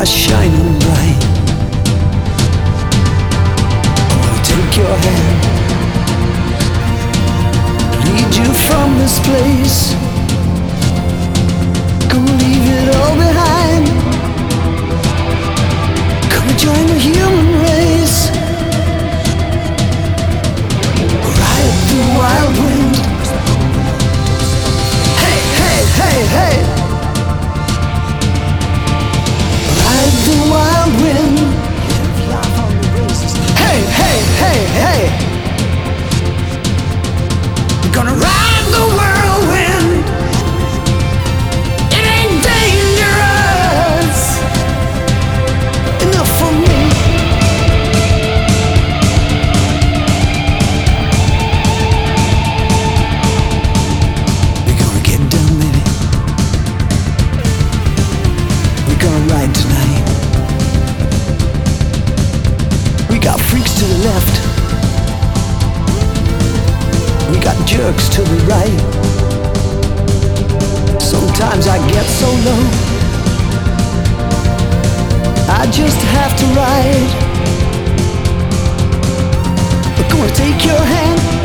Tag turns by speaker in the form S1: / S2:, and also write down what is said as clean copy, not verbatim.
S1: are shining bright. I wanna take your hand, lead you from this place. Gonna leave it all behind. Gonna join the human race. Ride the wild wind. Hey, hey, hey, hey. Ride the wild wind. Hey, hey, hey, hey. Gonna ride the whirlwind. It ain't dangerous enough for me. We're gonna get down, baby. We're gonna ride tonight. We got freaks to the left, we got jerks to the right. Sometimes I get so low, I just have to ride. We're gonna take your hand,